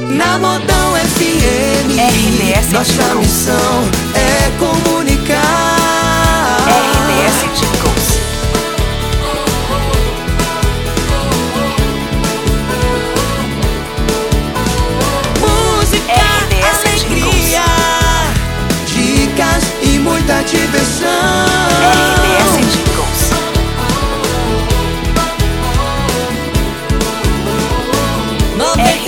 Na Modão FM, RDS nossa missão é comunicar. RDS Jingles. Música, RDS alegria, dicas e muita diversão. RDS Jingles. Noventa